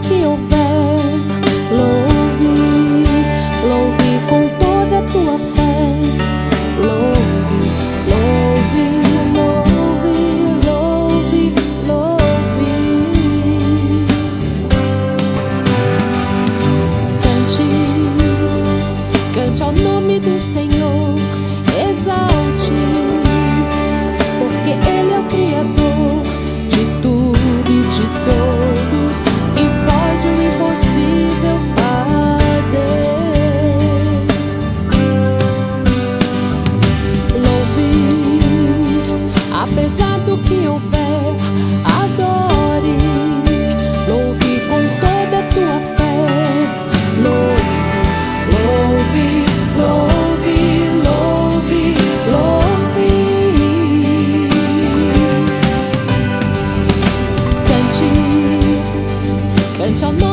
que houver, louve, louve com toda a tua fé. Louve, louve, louve, louve, louve. Cante, cante ao nome do Senhor, exalte, porque Ele é o Criador de tudo e de todos, e pode o impossível fazer. Louve, apesar do que houver, adore, louve com toda a tua fé. Louve, louve, louve, louve, louve. Cante, cante ao nome